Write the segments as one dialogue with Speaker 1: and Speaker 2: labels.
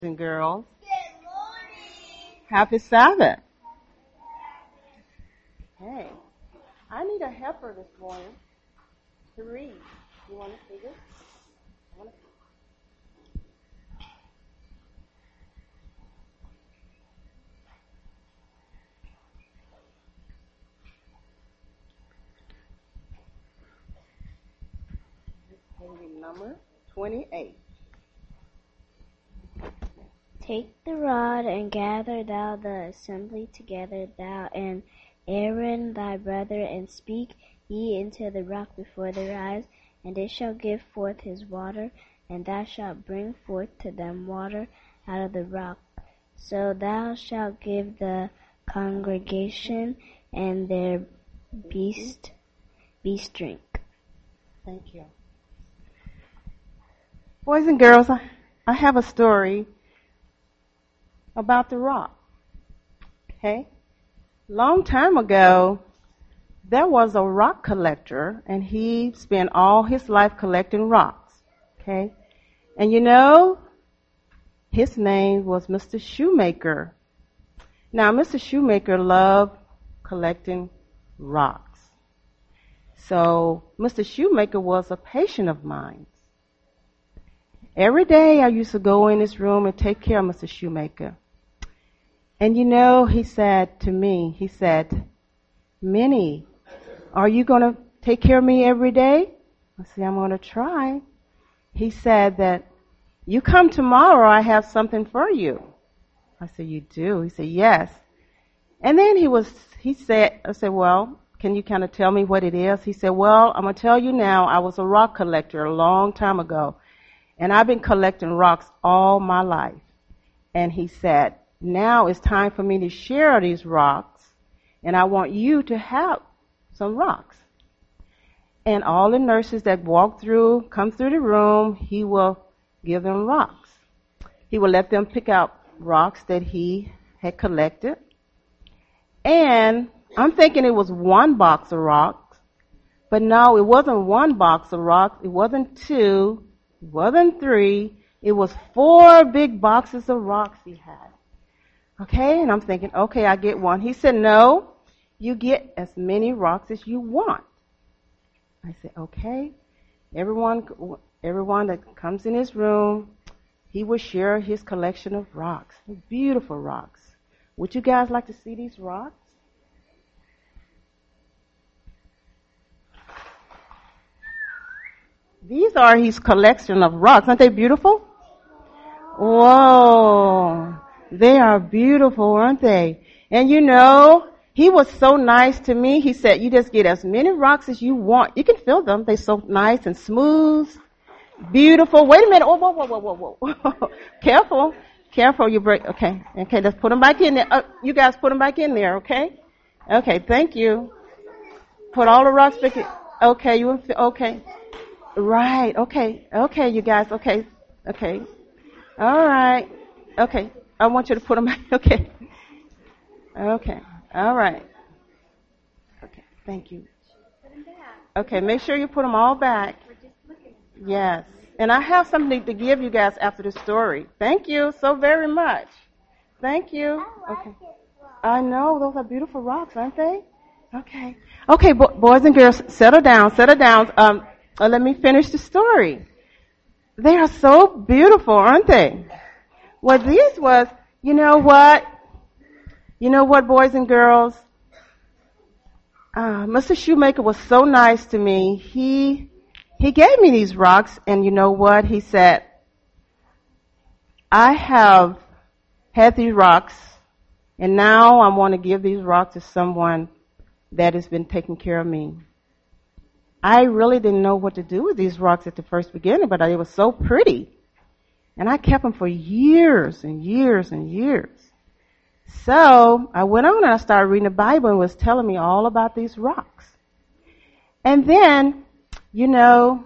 Speaker 1: And girls. Good morning. Happy Sabbath. Hey, I need a helper this morning to read. You want to see this? Page number 28.
Speaker 2: Take the rod and gather thou the assembly together, thou and Aaron thy brother, and speak ye into the rock before their eyes, and it shall give forth his water, and thou shalt bring forth to them water out of the rock. So thou shalt give the congregation and their beast drink.
Speaker 1: Thank you. Boys and girls, I have a story about the rock. Okay? Long time ago, there was a rock collector, and he spent all his life collecting rocks. Okay? And you know, his name was Mr. Shoemaker. Now, Mr. Shoemaker loved collecting rocks. So, Mr. Shoemaker was a patient of mine. Every day I used to go in his room and take care of Mr. Shoemaker. And you know, he said to me, he said, Minnie, are you going to take care of me every day? I said, I'm going to try. He said that, you come tomorrow, I have something for you. I said, you do? He said, yes. And then I said, well, can you kind of tell me what it is? He said, well, I'm going to tell you now, I was a rock collector a long time ago. And I've been collecting rocks all my life. And he said, now it's time for me to share these rocks, and I want you to have some rocks. And all the nurses that come through the room, he will give them rocks. He will let them pick out rocks that he had collected. And I'm thinking it was one box of rocks, but no, it wasn't one box of rocks. It wasn't two. It wasn't three. It was 4 big boxes of rocks he had. Okay, and I'm thinking, okay, I get one. He said, no, you get as many rocks as you want. I said, okay. Everyone that comes in his room, he will share his collection of rocks, beautiful rocks. Would you guys like to see these rocks? These are his collection of rocks. Aren't they beautiful? Whoa. They are beautiful, aren't they? And you know, he was so nice to me. He said, you just get as many rocks as you want. You can feel them. They're so nice and smooth, beautiful. Wait a minute. Oh, whoa. Careful, you break. Okay, let's put them back in there. You guys put them back in there, okay? Okay, thank you. Put all the rocks back in. Okay, okay. Right, okay, you guys, okay. All right, okay. I want you to put them back, okay, all right. Okay, thank you. Okay, make sure you put them all back. Yes, and I have something to give you guys after the story. Thank you so very much. Thank you. Okay. I know, those are beautiful rocks, aren't they? Okay, boys and girls, settle down. Let me finish the story. They are so beautiful, aren't they? Well, these was, you know what, boys and girls? Mr. Shoemaker was so nice to me. He gave me these rocks, and you know what? He said, I have had these rocks, and now I want to give these rocks to someone that has been taking care of me. I really didn't know what to do with these rocks at the first beginning, but they were so pretty. And I kept them for years and years and years. So I went on and I started reading the Bible and it was telling me all about these rocks. And then, you know,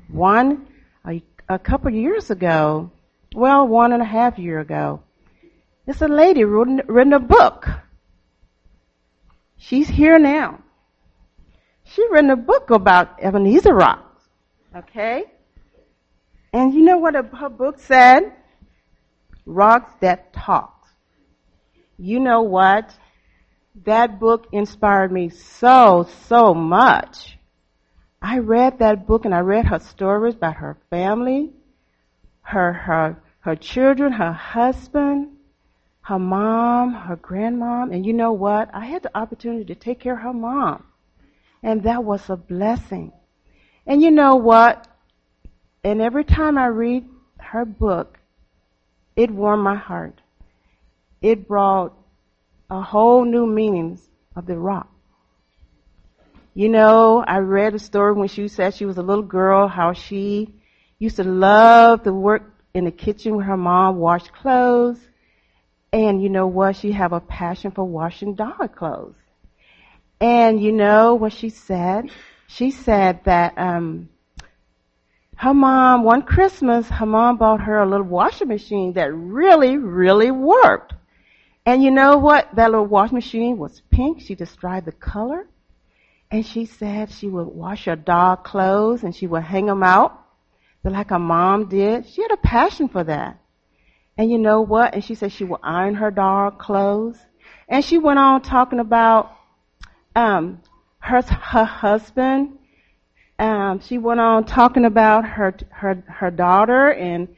Speaker 1: a couple of years ago, 1.5 years ago, it's a lady written a book. She's here now. She written a book about Ebenezer rocks. Okay? And you know what her book said? Rocks That Talk. You know what? That book inspired me so much. I read that book and I read her stories about her family, her children, her husband, her mom, her grandmom, and you know what? I had the opportunity to take care of her mom, and that was a blessing. And you know what? And every time I read her book, it warmed my heart. It brought a whole new meaning of the rock. You know, I read a story when she said she was a little girl, how she used to love to work in the kitchen where her mom washed clothes. And you know what? She have a passion for washing dog clothes. And you know what she said? She said that her mom, one Christmas, her mom bought her a little washing machine that really, really worked. And you know what? That little washing machine was pink. She described the color. And she said she would wash her dog clothes and she would hang them out like her mom did. She had a passion for that. And you know what? And she said she would iron her dog clothes. And she went on talking about her husband. She went on talking about her daughter and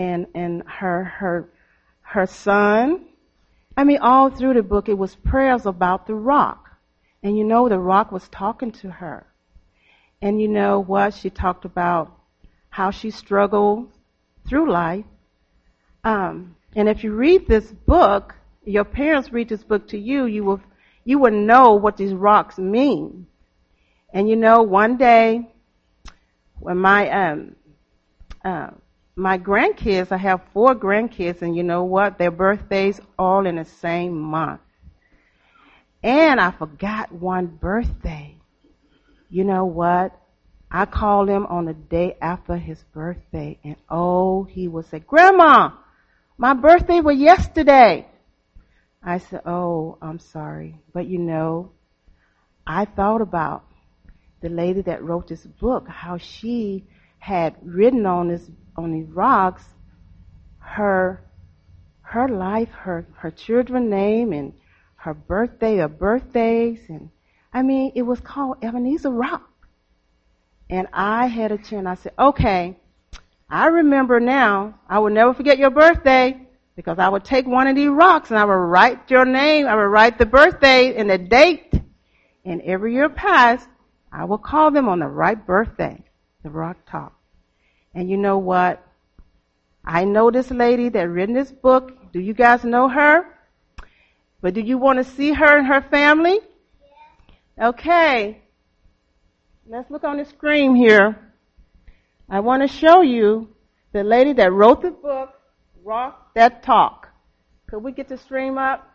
Speaker 1: her son. I mean, all through the book, it was prayers about the rock. And you know, the rock was talking to her. And you know what? She talked about how she struggled through life. And if you read this book, your parents read this book to you, you will know what these rocks mean. And you know, one day, when my grandkids, I have 4 grandkids, and you know what? Their birthdays all in the same month. And I forgot one birthday. You know what? I called him on the day after his birthday, and he would say, "Grandma, my birthday was yesterday." I said, "Oh, I'm sorry." But you know, I thought about the lady that wrote this book, how she had written on these rocks her life, her children's name, and her birthdays, and I mean, it was called Ebenezer Rock. And I had a chance. I said, "Okay, I remember now. I will never forget your birthday, because I would take one of these rocks and I would write your name. I would write the birthday and the date, and every year past, I will call them on the right birthday, the rock talk." And you know what? I know this lady that written this book. Do you guys know her? But do you want to see her and her family? Yeah. Okay. Let's look on the screen here. I want to show you the lady that wrote the book, Rock That Talk. Could we get the stream up?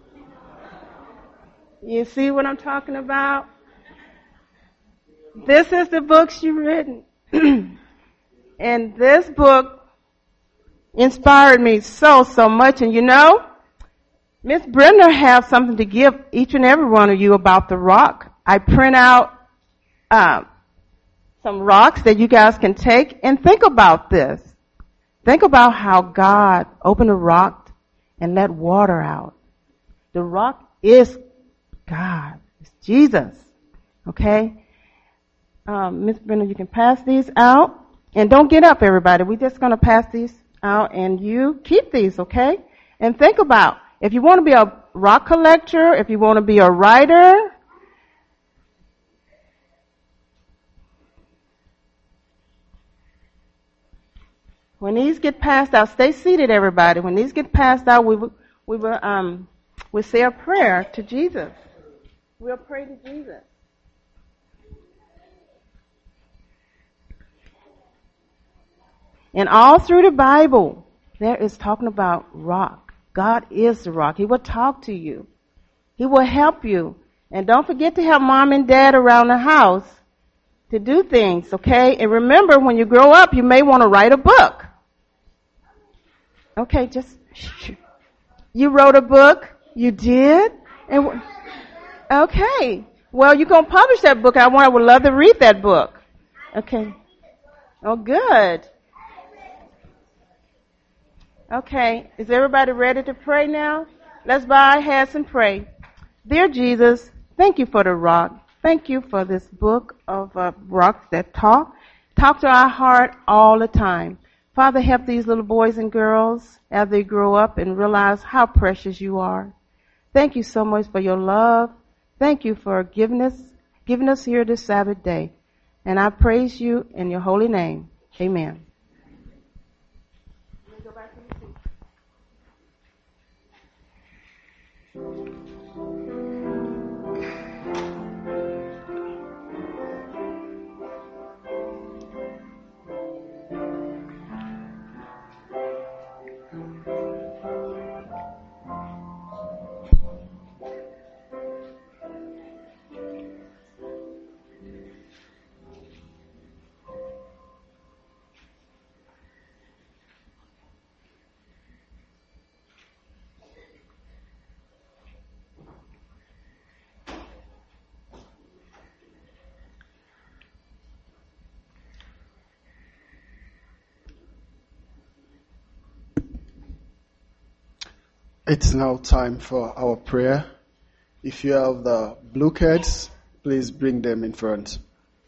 Speaker 1: You see what I'm talking about? This is the book she written. And this book inspired me so much. And you know, Miss Brenda has something to give each and every one of you about the rock. I print out some rocks that you guys can take and think about this. Think about how God opened a rock and let water out. The rock is God. It's Jesus. Okay? Miss Brenda, you can pass these out. And don't get up, everybody. We're just going to pass these out, and you keep these, okay? And think about, if you want to be a rock collector, if you want to be a writer, when these get passed out, stay seated, everybody. When these get passed out, we'll say a prayer to Jesus. We'll pray to Jesus. And all through the Bible, there is talking about rock. God is the rock. He will talk to you. He will help you. And don't forget to have mom and dad around the house to do things, okay? And remember, when you grow up, you may want to write a book. Okay, you wrote a book? You did? And okay. Well, you're going to publish that book. I would love to read that book. Okay. Oh, good. Okay, is everybody ready to pray now? Let's bow our heads and pray. Dear Jesus, thank you for the rock. Thank you for this book of rocks that talk to our heart all the time. Father, help these little boys and girls as they grow up and realize how precious you are. Thank you so much for your love. Thank you for giving us here this Sabbath day. And I praise you in your holy name. Amen.
Speaker 3: It's now time for our prayer. If you have the blue cards, please bring them in front.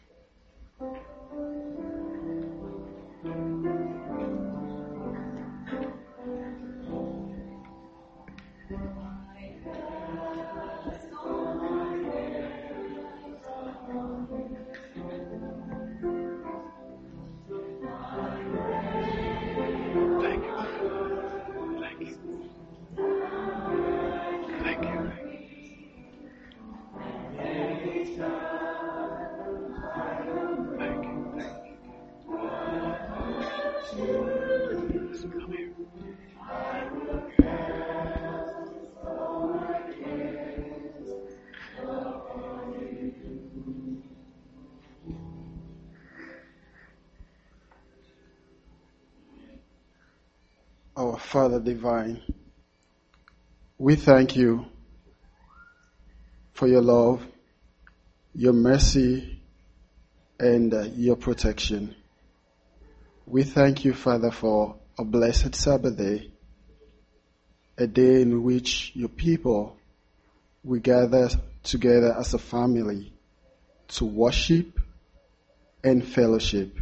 Speaker 3: Our Father Divine, we thank you for your love, your mercy, and your protection. We thank you, Father, for a blessed Sabbath day, a day in which your people will gather together as a family to worship and fellowship.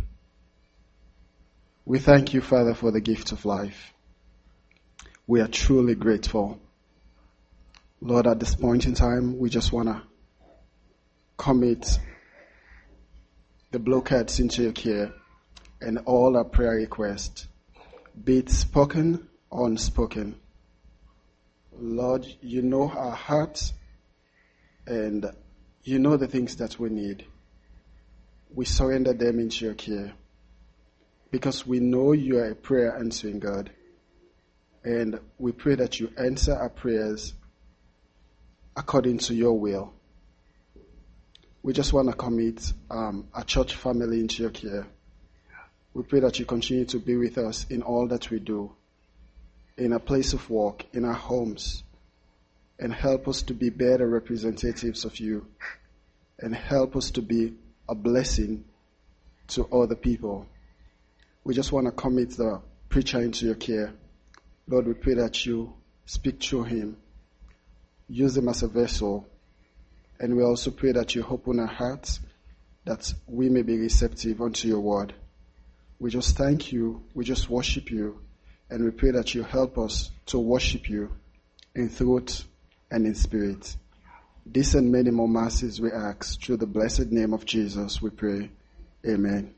Speaker 3: We thank you, Father, for the gift of life. We are truly grateful. Lord, at this point in time, we just want to commit the blue cards into your care and all our prayer requests, be it spoken or unspoken. Lord, you know our hearts and you know the things that we need. We surrender them into your care because we know you are a prayer answering God. And we pray that you answer our prayers according to your will. We just want to commit our church family into your care. We pray that you continue to be with us in all that we do, in our place of work, in our homes, and help us to be better representatives of you, and help us to be a blessing to other people. We just want to commit the preacher into your care. Lord, we pray that you speak through him, use him as a vessel, and we also pray that you open our hearts that we may be receptive unto your word. We just thank you, we just worship you, and we pray that you help us to worship you in truth and in spirit. This and many more mercies we ask through the blessed name of Jesus, we pray. Amen.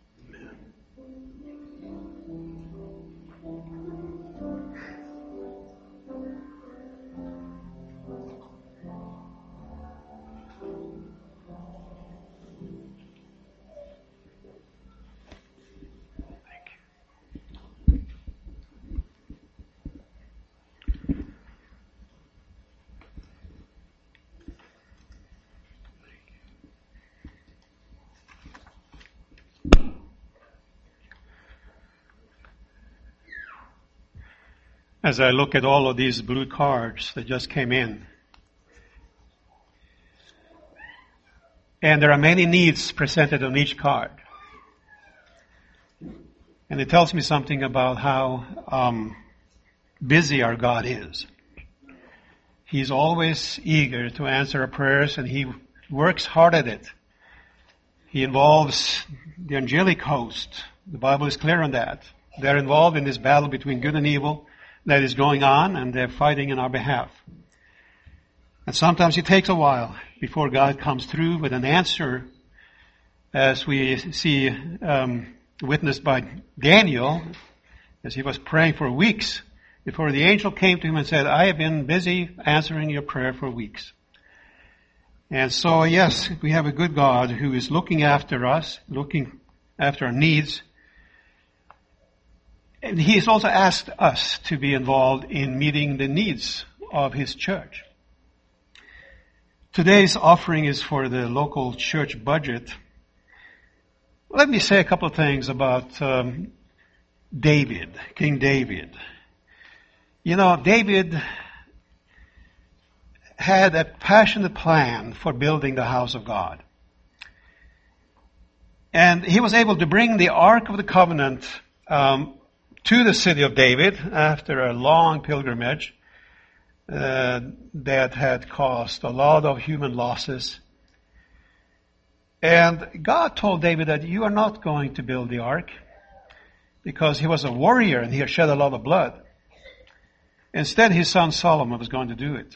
Speaker 4: As I look at all of these blue cards that just came in, and there are many needs presented on each card, and it tells me something about how busy our God is. He's always eager to answer our prayers, and He works hard at it. He involves the angelic host. The Bible is clear on that. They're involved in this battle between good and evil that is going on, and they're fighting in our behalf. And sometimes it takes a while before God comes through with an answer, as we see witnessed by Daniel, as he was praying for weeks before the angel came to him and said, I have been busy answering your prayer for weeks. And so, yes, we have a good God who is looking after us, looking after our needs. And He has also asked us to be involved in meeting the needs of His church. Today's offering is for the local church budget. Let me say a couple of things about David, King David. You know, David had a passionate plan for building the house of God. And he was able to bring the Ark of the Covenant to the city of David after a long pilgrimage that had caused a lot of human losses. And God told David that you are not going to build the ark, because he was a warrior and he had shed a lot of blood. Instead, his son Solomon was going to do it.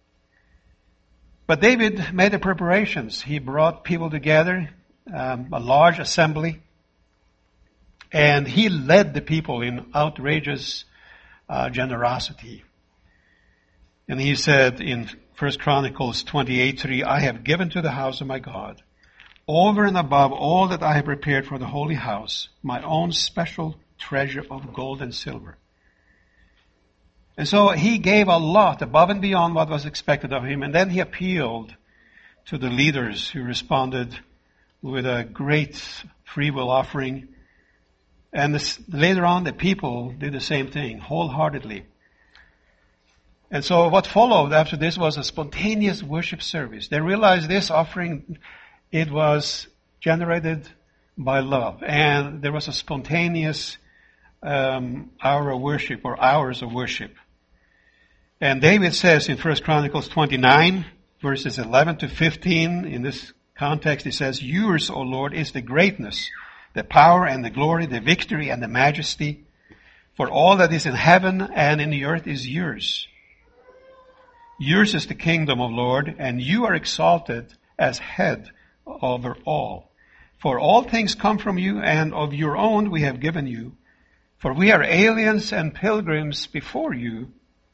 Speaker 4: But David made the preparations. He brought people together, a large assembly, and he led the people in outrageous generosity. And he said in 1 Chronicles 28:3, I have given to the house of my God, over and above all that I have prepared for the holy house, my own special treasure of gold and silver. And so he gave a lot above and beyond what was expected of him. And then he appealed to the leaders, who responded with a great free will offering. And later on, the people did the same thing, wholeheartedly. And so what followed after this was a spontaneous worship service. They realized this offering, it was generated by love. And there was a spontaneous hour of worship, or hours of worship. And David says in 1 Chronicles 29, verses 11 to 15, in this context, he says, yours, O Lord, is the greatness, the power and the glory, the victory and the majesty. For all that is in heaven and in the earth is yours. Yours is the kingdom, O Lord, and you are exalted as head over all. For all things come from you, and of your own we have given you. For we are aliens and pilgrims before you.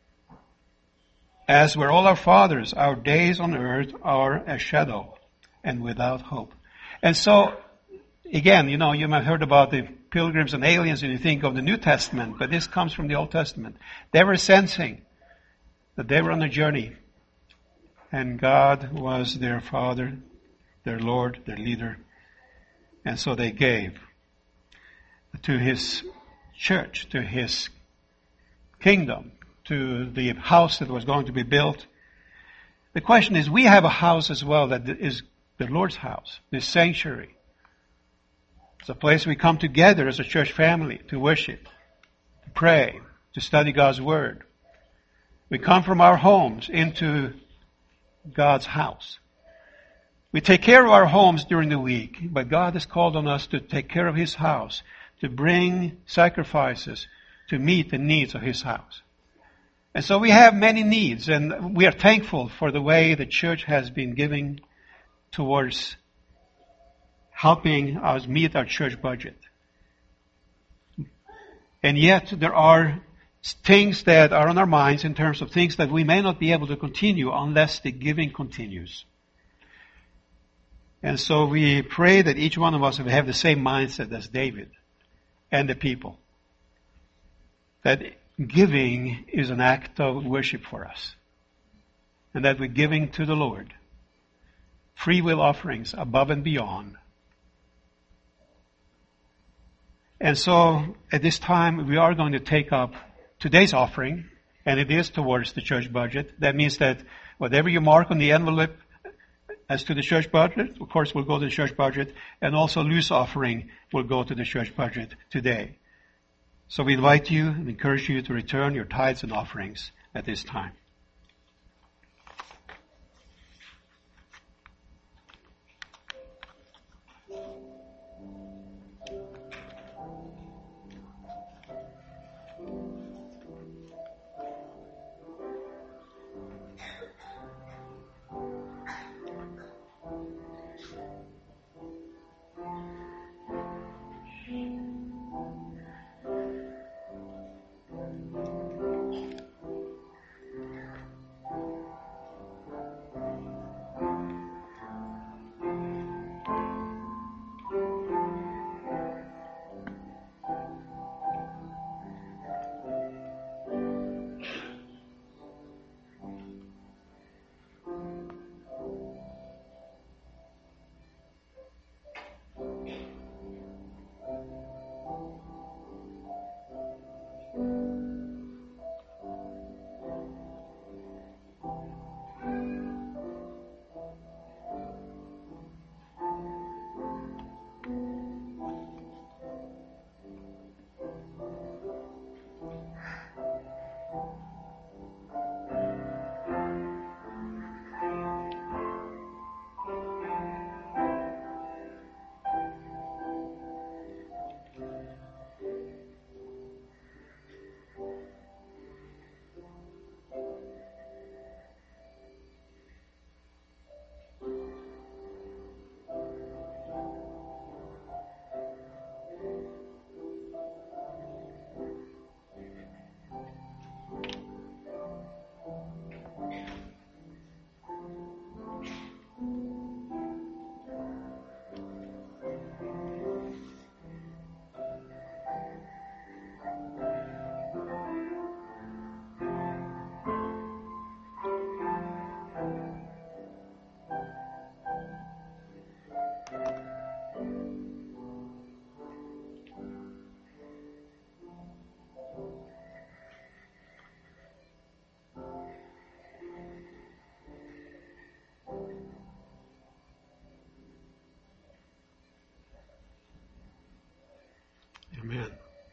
Speaker 4: As were all our fathers, our days on earth are a shadow and without hope. And so, again, you know, you might have heard about the pilgrims and aliens and you think of the New Testament, but this comes from the Old Testament. They were sensing that they were on a journey, and God was their Father, their Lord, their leader. And so they gave to His church, to His kingdom, to the house that was going to be built. The question is, we have a house as well that is the Lord's house, this sanctuary. It's a place we come together as a church family to worship, to pray, to study God's Word. We come from our homes into God's house. We take care of our homes during the week, but God has called on us to take care of His house, to bring sacrifices to meet the needs of His house. And so we have many needs, and we are thankful for the way the church has been giving towards helping us meet our church budget. And yet there are things that are on our minds in terms of things that we may not be able to continue unless the giving continues. And so we pray that each one of us will have the same mindset as David and the people. That giving is an act of worship for us. And that we're giving to the Lord free will offerings above and beyond. And so at this time we are going to take up today's offering, and it is towards the church budget. That means that whatever you mark on the envelope as to the church budget, of course, will go to the church budget, and also loose offering will go to the church budget today. So we invite you and encourage you to return your tithes and offerings at this time. Amen.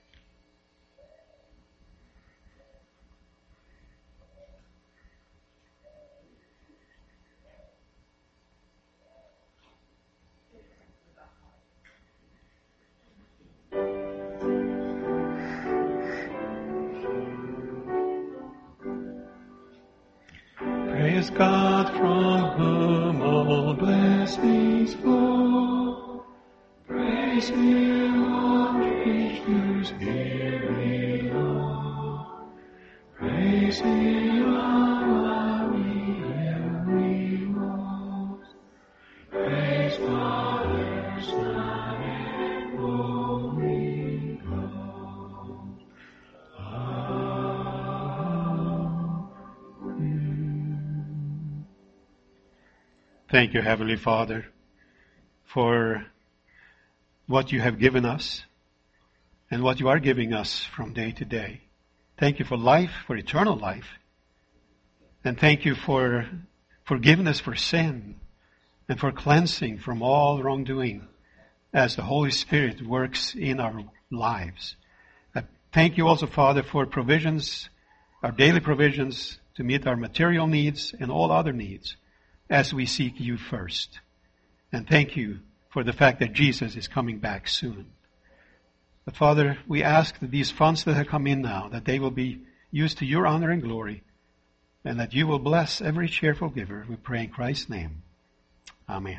Speaker 4: Praise God from whom all blessings flow. Praise Him, all creatures here below. Praise Him, our heavenly host. Praise Father, Son, and Holy Ghost. Amen. Thank you, Heavenly Father, for what you have given us and what you are giving us from day to day. Thank you for life, for eternal life. And thank you for forgiveness for sin and for cleansing from all wrongdoing as the Holy Spirit works in our lives. Thank you also, Father, for provisions, our daily provisions to meet our material needs and all other needs as we seek you first. And thank you for the fact that Jesus is coming back soon. But Father, we ask that these funds that have come in now, that they will be used to your honor and glory, and that you will bless every cheerful giver. We pray in Christ's name. Amen.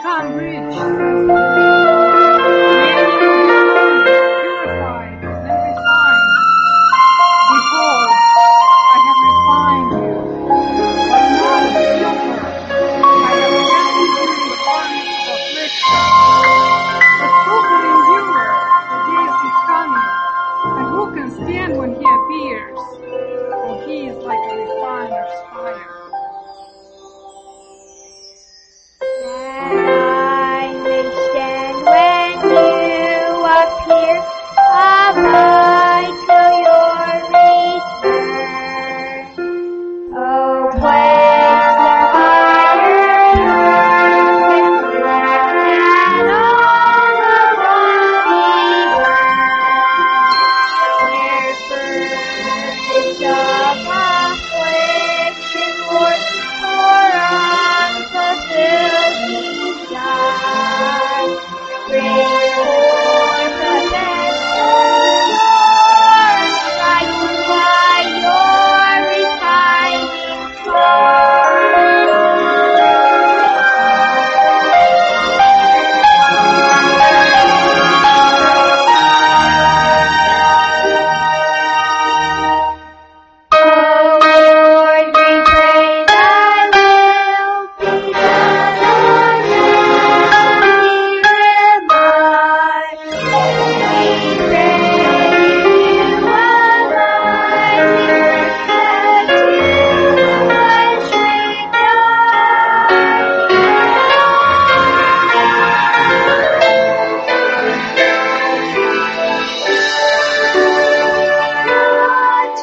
Speaker 5: Matan Bridge. Purified and refined. Behold, I have refined you, but not as silver. I have cast you into the furnace of affliction. But who can endure the day of his coming? And who can stand when he appears? For he is like a refiner's fire.
Speaker 2: I may stand when you appear, abide till your return. Oh, place the fire and all the wrongs be burned. Where furnace of affliction pour unfulfilled desire. Bring forth the best, O Lord, by your refining Lord, we pray thy will be done on earth here above. We pray you arise here as you God's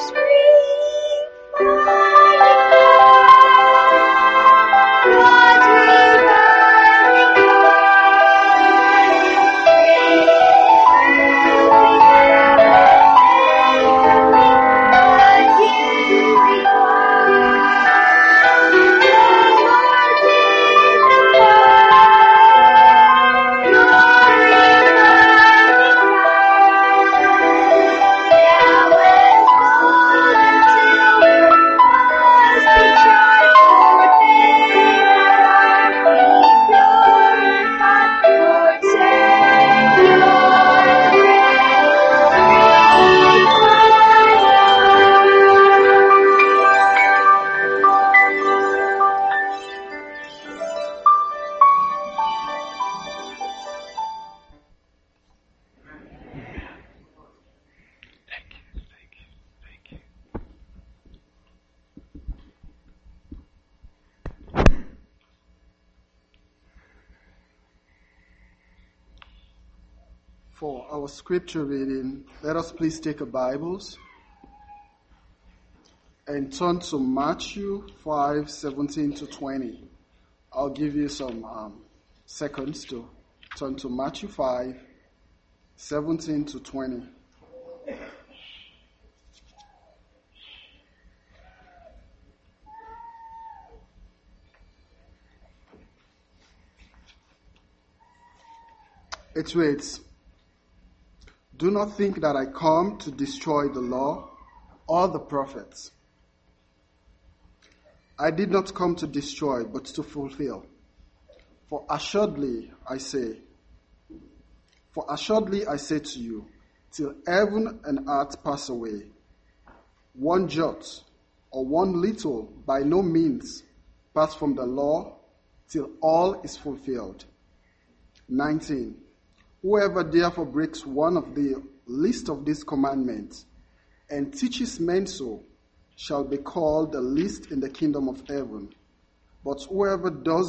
Speaker 3: For our scripture reading, let us please take our Bibles and turn to Matthew 5:17 to 20. I'll give you some seconds to turn to Matthew 5:17 to 20. It reads, "Do not think that I come to destroy the law or the prophets. I did not come to destroy, but to fulfill. For assuredly I say to you, till heaven and earth pass away, one jot or one little by no means pass from the law till all is fulfilled." 19. "Whoever therefore breaks one of the least of these commandments and teaches men so shall be called the least in the kingdom of heaven. But whoever does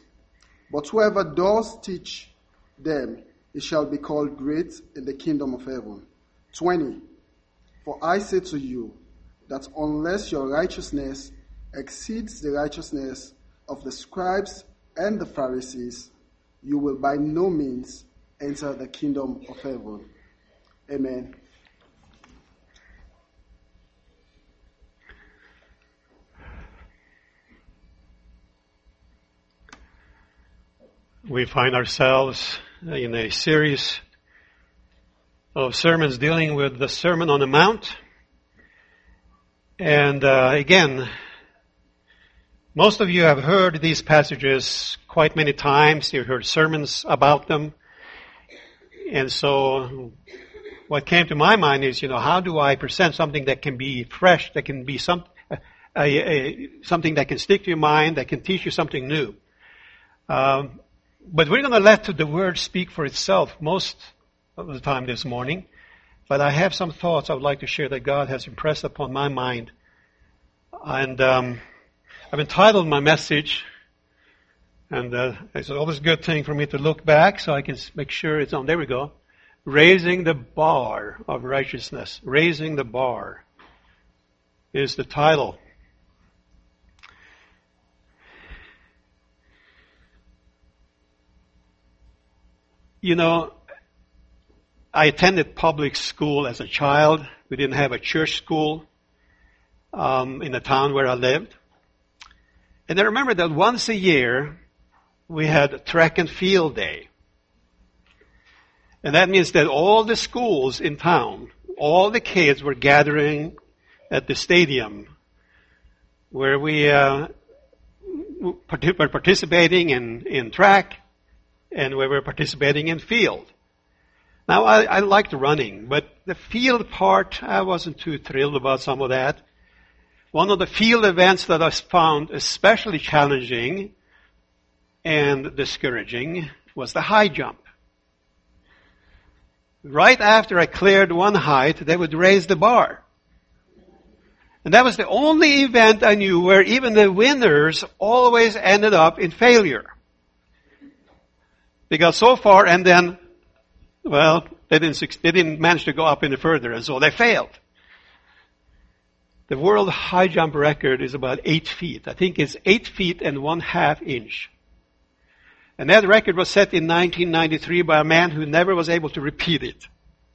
Speaker 3: teach them, he shall be called great in the kingdom of heaven." 20. "For I say to you that unless your righteousness exceeds the righteousness of the scribes and the Pharisees, you will by no means enter the kingdom of heaven." Amen.
Speaker 4: We find ourselves in a series of sermons dealing with the Sermon on the Mount. And again, Most of you have heard these passages quite many times. You've heard sermons about them. And so what came to my mind is, how do I present something that can be fresh, that can be something that can stick to your mind, that can teach you something new. But we're going to let the Word speak for itself most of the time this morning. But I have some thoughts I would like to share that God has impressed upon my mind. And I've entitled my message, and it's always a good thing for me to look back so I can make sure it's on. There we go. Raising the bar of righteousness. Raising the bar is the title. I attended public school as a child. We didn't have a church school in the town where I lived. And I remember that once a year, we had track and field day. And that means that all the schools in town, all the kids were gathering at the stadium where we were participating in track and we were participating in field. Now, I liked running, but the field part, I wasn't too thrilled about some of that. One of the field events that I found especially challenging and discouraging was the high jump. Right after I cleared one height, they would raise the bar. And that was the only event I knew where even the winners always ended up in failure. They got so far and then, they didn't manage to go up any further, and so they failed. The world high jump record is about 8 feet. I think it's 8 feet and 1/2 inch. And that record was set in 1993 by a man who never was able to repeat it.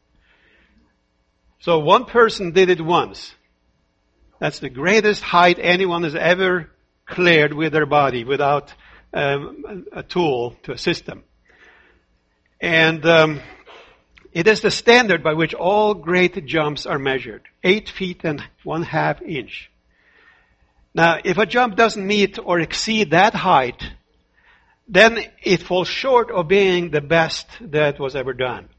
Speaker 4: So one person did it once. That's the greatest height anyone has ever cleared with their body without a tool to assist them. And it is the standard by which all great jumps are measured. 8 feet and 1/2 inch. Now, if a jump doesn't meet or exceed that height, then it falls short of being the best that was ever done.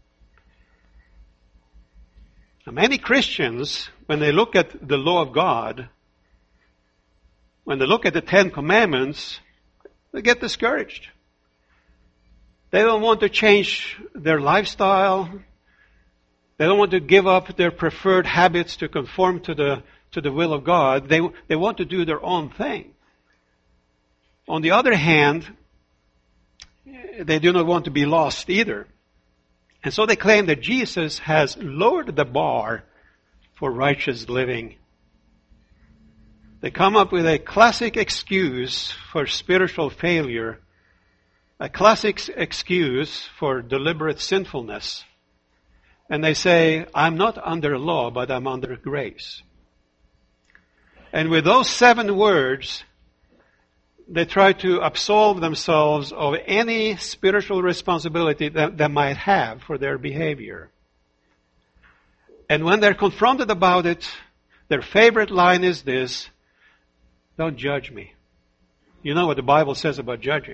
Speaker 4: Now, many Christians, when they look at the law of God, when they look at the 10 Commandments, they get discouraged. They don't want to change their lifestyle. They don't want to give up their preferred habits to conform to the will of God. They want to do their own thing. On the other hand, they do not want to be lost either. And so they claim that Jesus has lowered the bar for righteous living. They come up with a classic excuse for spiritual failure, a classic excuse for deliberate sinfulness. And they say, I'm not under law, but I'm under grace. And with those 7 words, they try to absolve themselves of any spiritual responsibility that they might have for their behavior. And when they're confronted about it, their favorite line is this: don't judge me. You know what the Bible says about judging.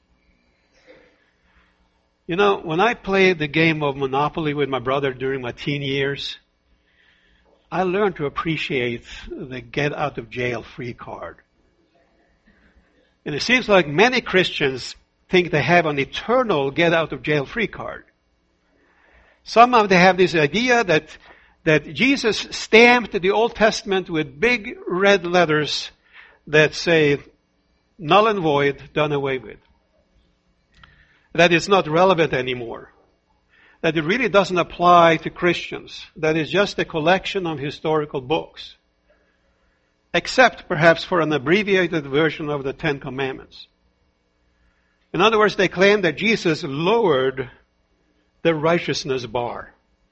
Speaker 4: When I played the game of Monopoly with my brother during my teen years, I learned to appreciate the get-out-of-jail-free card. And it seems like many Christians think they have an eternal get-out-of-jail-free card. Somehow they have this idea that Jesus stamped the Old Testament with big red letters that say, null and void, done away with. That it's not relevant anymore. That it really doesn't apply to Christians. That it's just a collection of historical books. Except perhaps for an abbreviated version of the 10 Commandments. In other words, they claim that Jesus lowered the righteousness bar.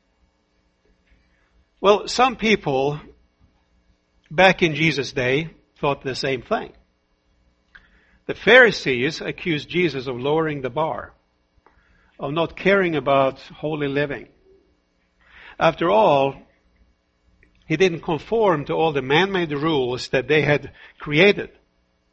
Speaker 4: Well, some people back in Jesus' day thought the same thing. The Pharisees accused Jesus of lowering the bar, of not caring about holy living. After all, he didn't conform to all the man-made rules that they had created.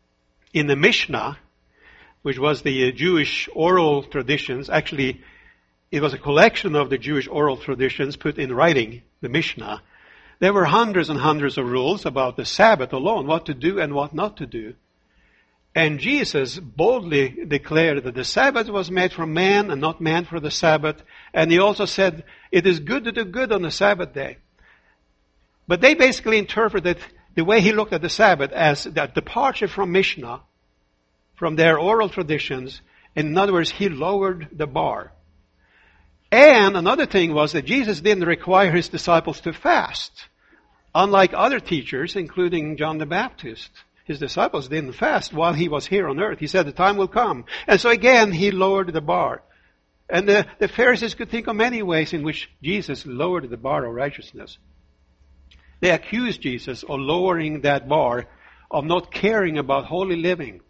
Speaker 4: in the Mishnah, which was the Jewish oral traditions. Actually, it was a collection of the Jewish oral traditions put in writing, the Mishnah. There were hundreds and hundreds of rules about the Sabbath alone, what to do and what not to do. And Jesus boldly declared that the Sabbath was made for man and not man for the Sabbath. And he also said, it is good to do good on the Sabbath day. But they basically interpreted the way he looked at the Sabbath as that departure from Mishnah, from their oral traditions. In other words, he lowered the bar. And another thing was that Jesus didn't require his disciples to fast. Unlike other teachers, including John the Baptist. His disciples didn't fast while he was here on earth. He said the time will come. And so again, he lowered the bar. And the Pharisees could think of many ways in which Jesus lowered the bar of righteousness. They accused Jesus of lowering that bar, of not caring about holy living.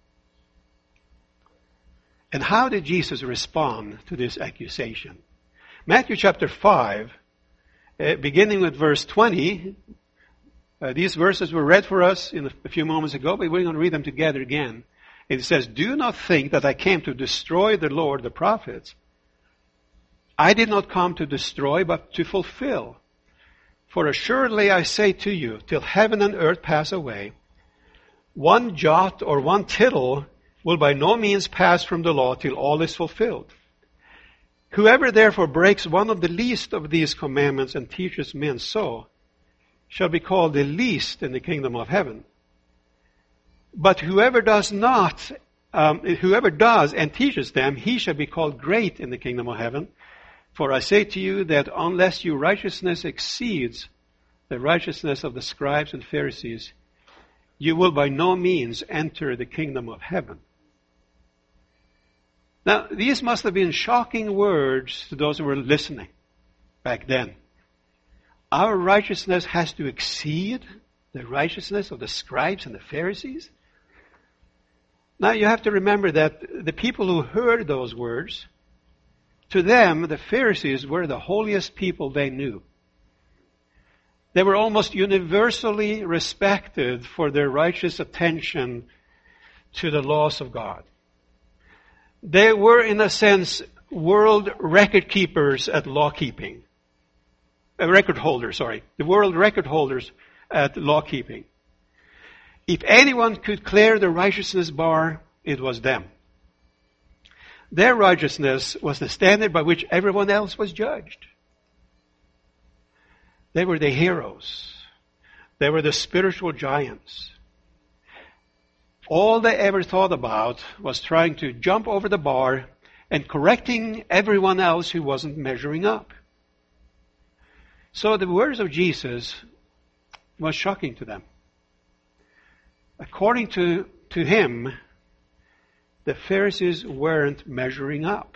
Speaker 4: And how did Jesus respond to this accusation? Matthew chapter 5, beginning with verse 20, these verses were read for us a few moments ago, but we're going to read them together again. It says, do not think that I came to destroy the law or the prophets. I did not come to destroy, but to fulfill. For assuredly I say to you, till heaven and earth pass away, one jot or one tittle will by no means pass from the law till all is fulfilled. Whoever therefore breaks one of the least of these commandments and teaches men so, shall be called the least in the kingdom of heaven. But whoever does and teaches them, he shall be called great in the kingdom of heaven. For I say to you that unless your righteousness exceeds the righteousness of the scribes and Pharisees, you will by no means enter the kingdom of heaven. Now, these must have been shocking words to those who were listening back then. Our righteousness has to exceed the righteousness of the scribes and the Pharisees. Now you have to remember that the people who heard those words, to them, the Pharisees were the holiest people they knew. They were almost universally respected for their righteous attention to the laws of God. They were, in a sense, world record keepers at law keeping. The world record holders at law keeping. If anyone could clear the righteousness bar, it was them. Their righteousness was the standard by which everyone else was judged. They were the heroes. They were the spiritual giants. All they ever thought about was trying to jump over the bar and correcting everyone else who wasn't measuring up. So the words of Jesus was shocking to them. According to him, the Pharisees weren't measuring up.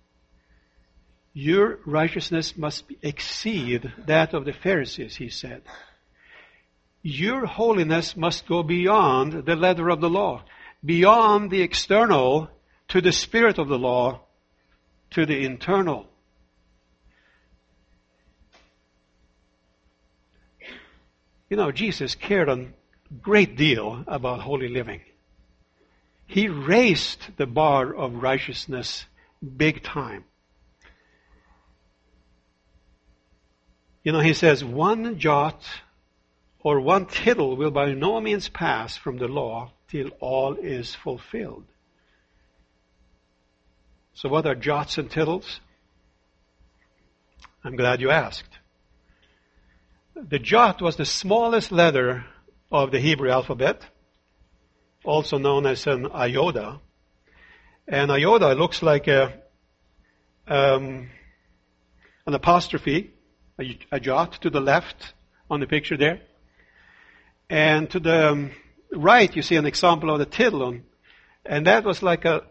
Speaker 4: Your righteousness must exceed that of the Pharisees, he said. Your holiness must go beyond the letter of the law, beyond the external to the spirit of the law, to the internal. You know, Jesus cared a great deal about holy living. He raised the bar of righteousness big time. You know, he says, one jot or one tittle will by no means pass from the law till all is fulfilled. So what are jots and tittles? I'm glad you asked. The jot was the smallest letter of the Hebrew alphabet, also known as an iota. And iota looks like an apostrophe, a jot to the left on the picture there. And to the right, you see an example of the tittle. And that was like a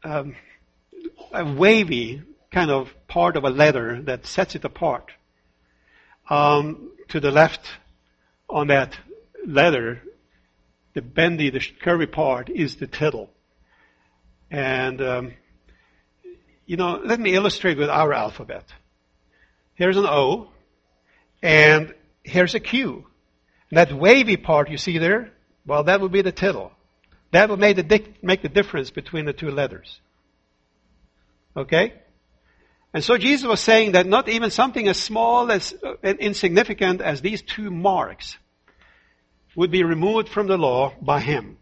Speaker 4: wavy kind of part of a letter that sets it apart. To the left on that letter, the bendy, the curvy part is the tittle. And, let me illustrate with our alphabet. Here's an O, and here's a Q. And that wavy part you see there, well, that would be the tittle. That will make the difference between the two letters. Okay? And so Jesus was saying that not even something as small as and insignificant as these two marks would be removed from the law by him.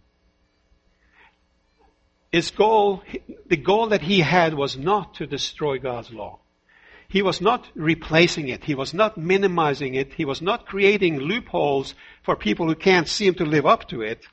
Speaker 4: The goal that he had was not to destroy God's law. He was not replacing it. He was not minimizing it. He was not creating loopholes for people who can't seem to live up to it.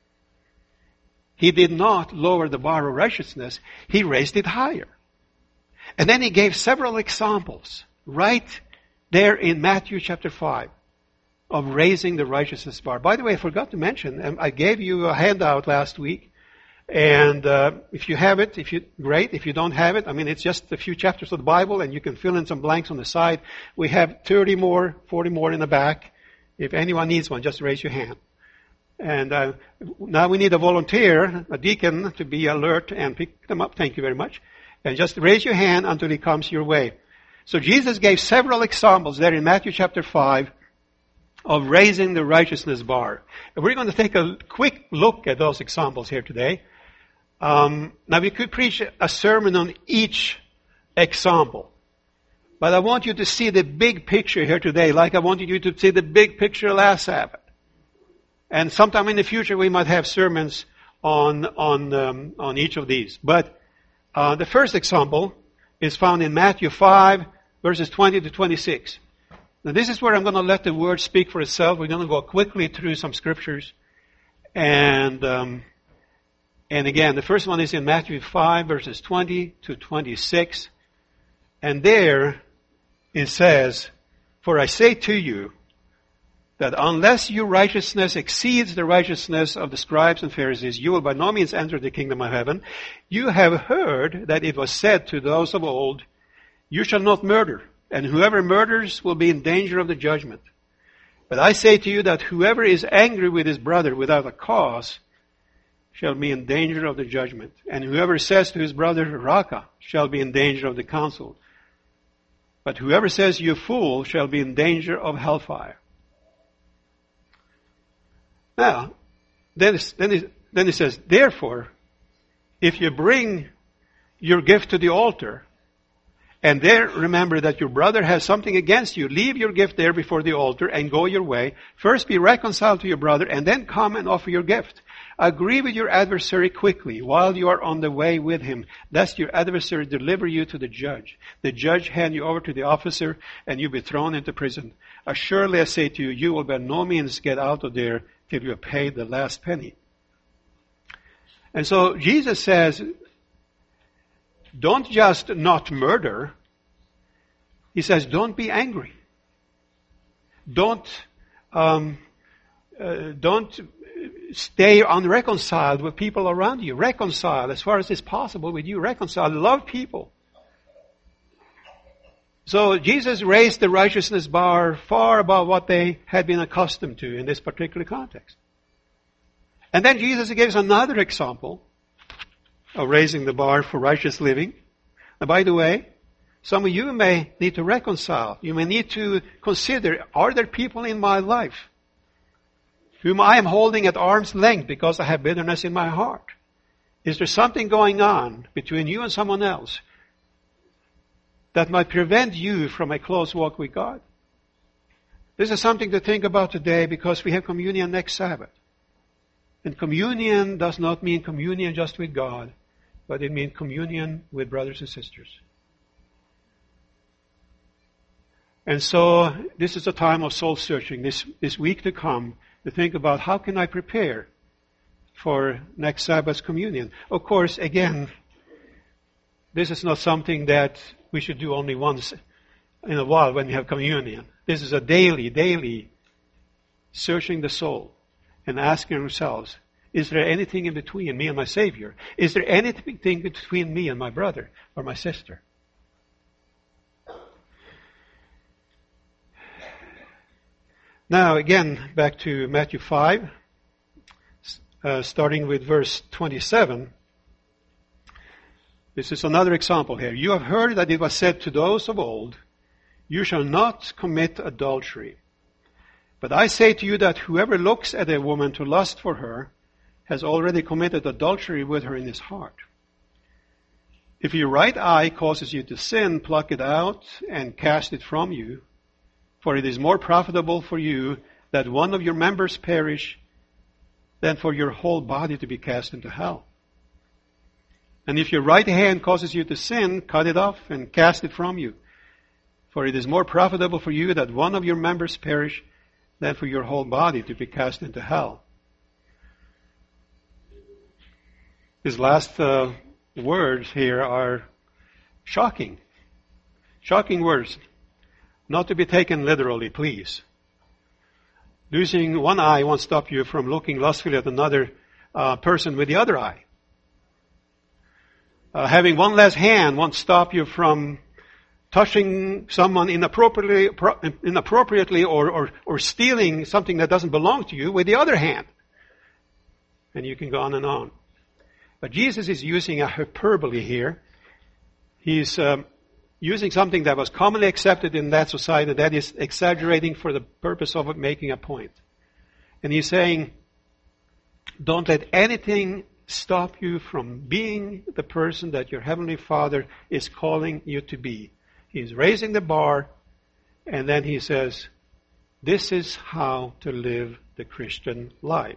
Speaker 4: He did not lower the bar of righteousness. He raised it higher. And then he gave several examples right there in Matthew chapter 5 of raising the righteousness bar. By the way, I forgot to mention, I gave you a handout last week. And if you have it, great. If you don't have it, it's just a few chapters of the Bible, and you can fill in some blanks on the side. We have 30 more, 40 more in the back. If anyone needs one, just raise your hand. And now we need a volunteer, a deacon, to be alert and pick them up. Thank you very much. And just raise your hand until he comes your way. So Jesus gave several examples there in Matthew chapter 5 of raising the righteousness bar. And we're going to take a quick look at those examples here today. Now we could preach a sermon on each example. But I want you to see the big picture here today, like I wanted you to see the big picture last Sabbath. And sometime in the future we might have sermons on each of these. But the first example is found in Matthew 5, verses 20 to 26. Now this is where I'm going to let the word speak for itself. We're going to go quickly through some scriptures. And again, the first one is in Matthew 5, verses 20 to 26. And there it says, "For I say to you, that unless your righteousness exceeds the righteousness of the scribes and Pharisees, you will by no means enter the kingdom of heaven. You have heard that it was said to those of old, you shall not murder, and whoever murders will be in danger of the judgment. But I say to you that whoever is angry with his brother without a cause shall be in danger of the judgment. And whoever says to his brother, Raka, shall be in danger of the council. But whoever says, you fool, shall be in danger of hellfire." Now, then it says, "Therefore, if you bring your gift to the altar, and there remember that your brother has something against you, leave your gift there before the altar and go your way. First be reconciled to your brother, and then come and offer your gift. Agree with your adversary quickly while you are on the way with him, lest your adversary deliver you to the judge. The judge hand you over to the officer, and you be thrown into prison. Surely I say to you, you will by no means get out of there till you have paid the last penny." And so Jesus says, don't just not murder. He says, don't be angry. Don't stay unreconciled with people around you. Reconcile as far as is possible with you. Reconcile. Love people. So Jesus raised the righteousness bar far above what they had been accustomed to in this particular context. And then Jesus gives another example of raising the bar for righteous living. And by the way, some of you may need to reconcile. You may need to consider, are there people in my life whom I am holding at arm's length because I have bitterness in my heart? Is there something going on between you and someone else that might prevent you from a close walk with God? This is something to think about today, because we have communion next Sabbath. And communion does not mean communion just with God, but it means communion with brothers and sisters. And so this is a time of soul searching this week to come, to think about how can I prepare for next Sabbath's communion. Of course, again, this is not something that we should do only once in a while when we have communion. This is a daily searching the soul and asking ourselves, is there anything in between me and my Savior? Is there anything between me and my brother or my sister? Now again, back to Matthew 5, starting with verse 27. This is another example here. You have heard that it was said to those of old, you shall not commit adultery. But I say to you that whoever looks at a woman to lust for her has already committed adultery with her in his heart. If your right eye causes you to sin, pluck it out and cast it from you, for it is more profitable for you that one of your members perish than for your whole body to be cast into hell. And if your right hand causes you to sin, cut it off and cast it from you, for it is more profitable for you that one of your members perish than for your whole body to be cast into hell. His last words here are shocking. Shocking words. Not to be taken literally, please. Losing one eye won't stop you from looking lustfully at another person with the other eye. Having one less hand won't stop you from touching someone inappropriately or stealing something that doesn't belong to you with the other hand. And you can go on and on. But Jesus is using a hyperbole here. He's using something that was commonly accepted in that society, that is exaggerating for the purpose of making a point. And he's saying, don't let anything stop you from being the person that your Heavenly Father is calling you to be. He's raising the bar, and then he says, this is how to live the Christian life.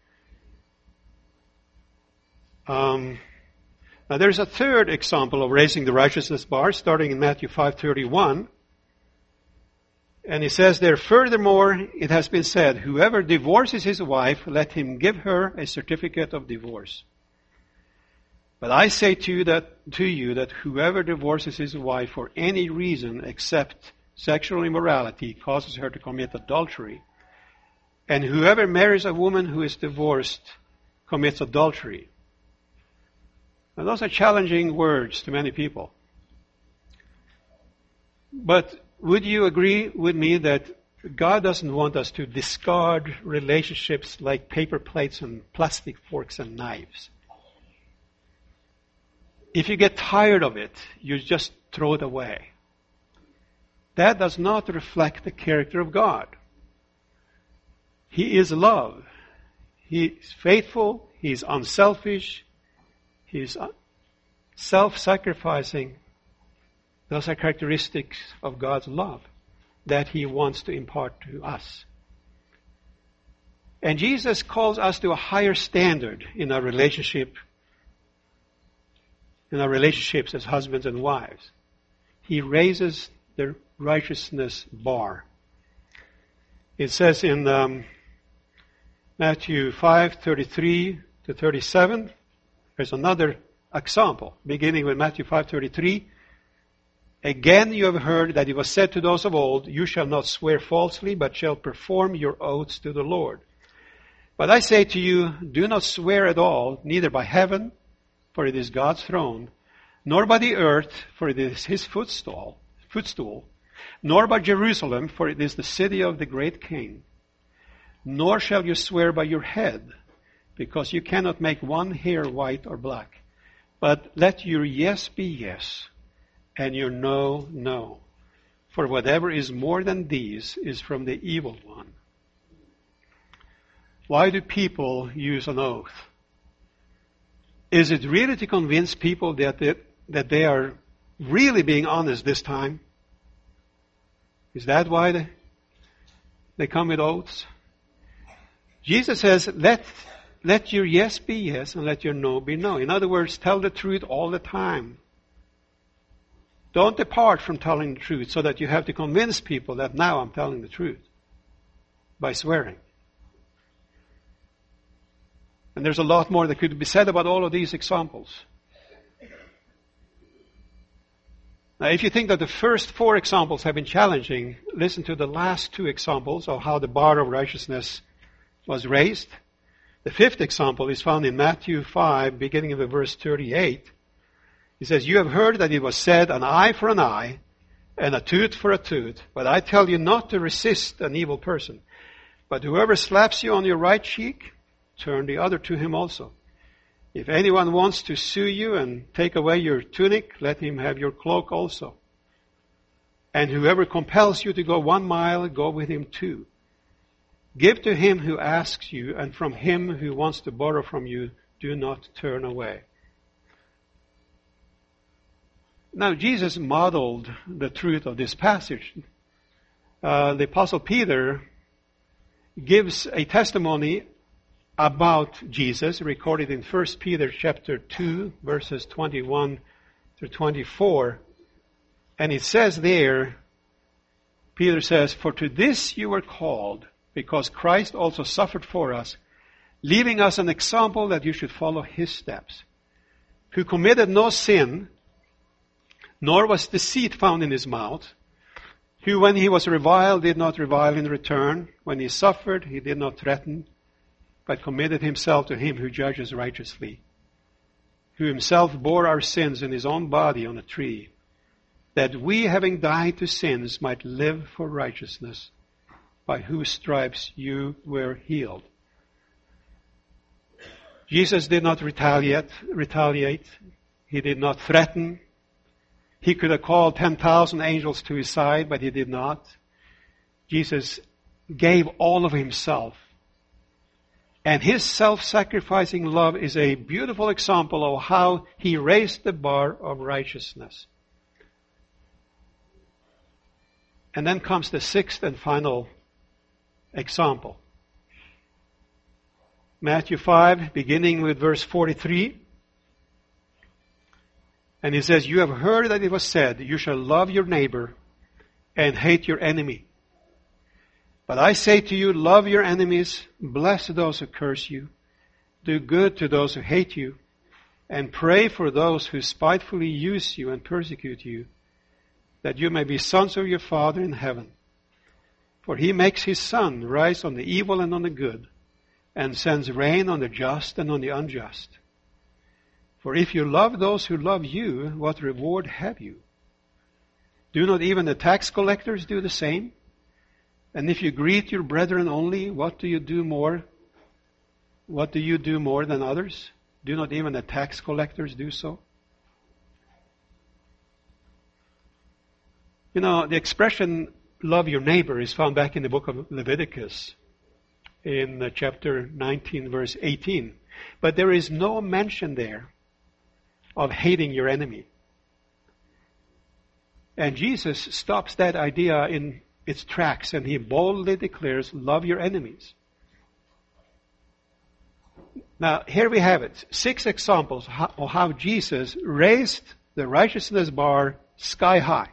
Speaker 4: Now there's a third example of raising the righteousness bar, starting in Matthew 5:31. And he says there, furthermore, it has been said, whoever divorces his wife, let him give her a certificate of divorce. But I say to you that whoever divorces his wife for any reason except sexual immorality causes her to commit adultery. And whoever marries a woman who is divorced commits adultery. Now, those are challenging words to many people. But would you agree with me that God doesn't want us to discard relationships like paper plates and plastic forks and knives? If you get tired of it, you just throw it away. That does not reflect the character of God. He is love. He is faithful. He is unselfish. He is self-sacrificing. Those are characteristics of God's love that He wants to impart to us. And Jesus calls us to a higher standard in our relationships as husbands and wives. He raises the righteousness bar. It says in Matthew 5:33 to 37, there's another example, beginning with Matthew 5:33. Again you have heard that it was said to those of old, you shall not swear falsely, but shall perform your oaths to the Lord. But I say to you, do not swear at all, neither by heaven, for it is God's throne, nor by the earth, for it is His footstool, nor by Jerusalem, for it is the city of the great King. Nor shall you swear by your head, because you cannot make one hair white or black. But let your yes be yes, and your no, no. For whatever is more than these is from the evil one. Why do people use an oath? Is it really to convince people that they are really being honest this time? Is that why they come with oaths? Jesus says, let your yes be yes and let your no be no. In other words, tell the truth all the time. Don't depart from telling the truth so that you have to convince people that now I'm telling the truth by swearing. And there's a lot more that could be said about all of these examples. Now, if you think that the first 4 examples have been challenging, listen to the last 2 examples of how the bar of righteousness was raised. The 5th example is found in Matthew 5, beginning of verse 38. He says, you have heard that it was said, an eye for an eye, and a tooth for a tooth. But I tell you not to resist an evil person. But whoever slaps you on your right cheek, turn the other to him also. If anyone wants to sue you and take away your tunic, let him have your cloak also. And whoever compels you to go 1 mile, go with him 2. Give to him who asks you, and from him who wants to borrow from you, do not turn away. Now, Jesus modeled the truth of this passage. The Apostle Peter gives a testimony about Jesus, recorded in 1 Peter chapter 2, verses 21 through 24. And it says there, Peter says, "For to this you were called, because Christ also suffered for us, leaving us an example that you should follow his steps, who committed no sin, nor was deceit found in his mouth, who when he was reviled did not revile in return, when he suffered he did not threaten, but committed himself to him who judges righteously, who himself bore our sins in his own body on a tree, that we, having died to sins, might live for righteousness, by whose stripes you were healed." Jesus did not retaliate. He did not threaten. He could have called 10,000 angels to his side, but he did not. Jesus gave all of himself. And his self-sacrificing love is a beautiful example of how he raised the bar of righteousness. And then comes the sixth and final example. Matthew 5, beginning with verse 43. And he says, "You have heard that it was said, you shall love your neighbor and hate your enemy. But I say to you, love your enemies, bless those who curse you, do good to those who hate you, and pray for those who spitefully use you and persecute you, that you may be sons of your Father in heaven. For he makes his sun rise on the evil and on the good, and sends rain on the just and on the unjust. For if you love those who love you, what reward have you? Do not even the tax collectors do the same? And if you greet your brethren only, what do you do more? What do you do more than others? Do not even the tax collectors do so?" You know, the expression "love your neighbor" is found back in the book of Leviticus in chapter 19, verse 18. But there is no mention there of hating your enemy. And Jesus stops that idea in its tracks, and he boldly declares, "Love your enemies." Now, here we have it. 6 examples of how Jesus raised the righteousness bar sky high.